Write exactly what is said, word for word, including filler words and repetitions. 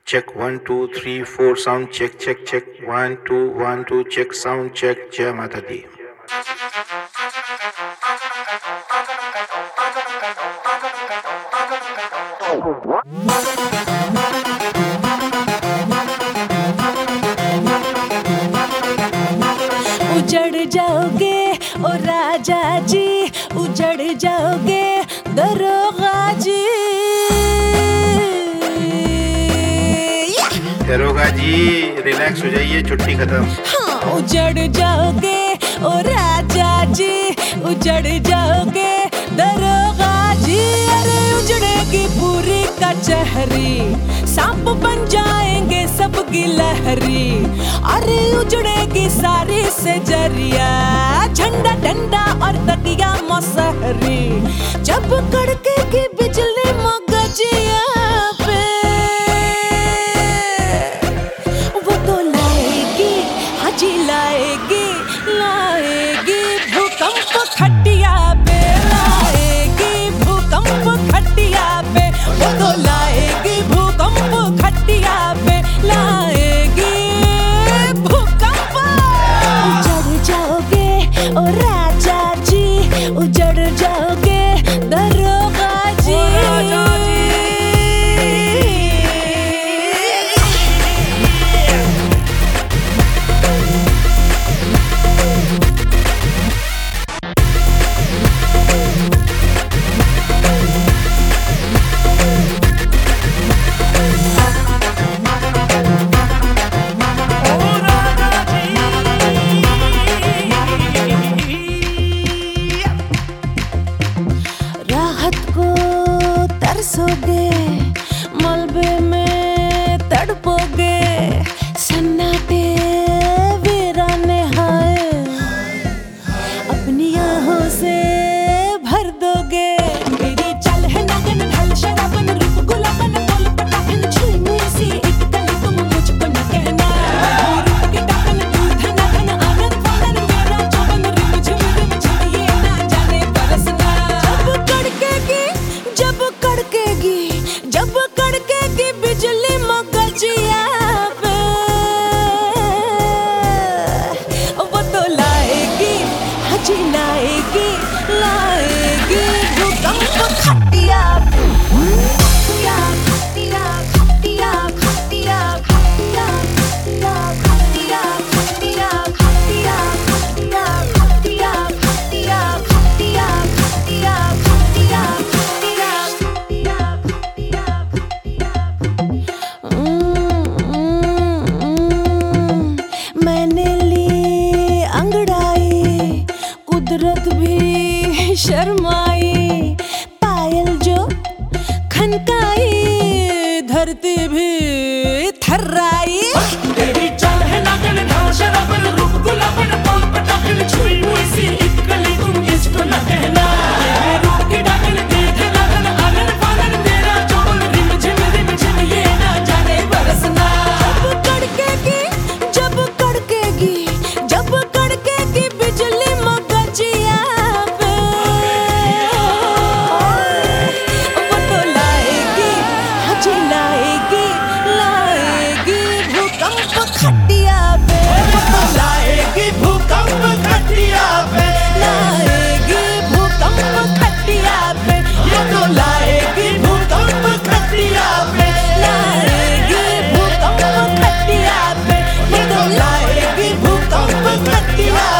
Check one two three four sound check check check one two one two check sound check जय माता दी। उजड़ जाओगे ओ राजा जी, उजड़ जाओगे दरोगा जी। दरोगा जी रिलैक्स हो जाइए, छुट्टी खत्म। हाँ, उजड़ जाओगे ओ राजा जी, उजड़ जाओगे दरोगा जी। अरे उजड़ेगी पूरी कचहरी, सांप बन जाएंगे सबकी लहरी। अरे उजड़ेगी सारी से जरिया, झंडा डंडा और तकिया मसहरी। जब कड़केगी बिजली मगजिया पे, वो तो लाएगी, हाजी लाएगी, लाएगी भूकंप खटिया पे, लाएगी भूकंप खटिया पे। वो तो लाएगी भूकंप खटिया पे, लाएगी भूकंप। उजड़ जाओगे ओ राजा जी, उजड़ जाओगे दरोगा जी। राहत को तरसोगे, मलबे में तड़पोगे, सन्नाटे वीराने हाय अपनी आहों से भर दोगे। मेरी चल है नगन ढल शराबन रूप गुलाबन बोल पटाखन छुई मुई सी एक गली तुम मुझको न कहना। रूप की टाकन दूध धन धन आनंद फानन मेरा चौबन रिम झिम रिम झिम ये ना जाने बरसना। जब कड़केगी, जब कड़केगी, जब कड़केगी बिजली मगजिया पे, वो तो लाएगी, हाजी लाएगी, लाएगी भूकंप खटिया पे। खटिया खटिया खटिया खटिया खटिया खटिया खटिया खटिया खटिया खटिया खटिया खटिया खटिया खटिया खटिया खटिया खटिया। मैंने ली अंगड़ाई, कुदरत भी शर्माई। पायल जो खनकाई, धरती भी थर्राई। तेरी चाल है नागन ढाल शराबन रूप गुलाबन बोल पटाखन छुई मुई सी एक गली तुम इसको न कहना। तेरे रूप की डाकन देख लगन आनन फानन मेरा चौबन रिम झिम रिम झिम ये ना जाने बरसना। जब कड़केगी, जब कड़केगी, जब कड़केगी बिजली मगजिया पे, वो तो लाएगी, हाजी लाएगी, लाएगी भूकंप खटिया पे। वो तो लाएगी भूकंप खटिया पे, लाएगी भूकंप खटिया पे। ये तो लाएगी भूकंप खटिया पे, लाएगी भूकंप खटिया पे। ये तो लाएगी भूकंप खटिया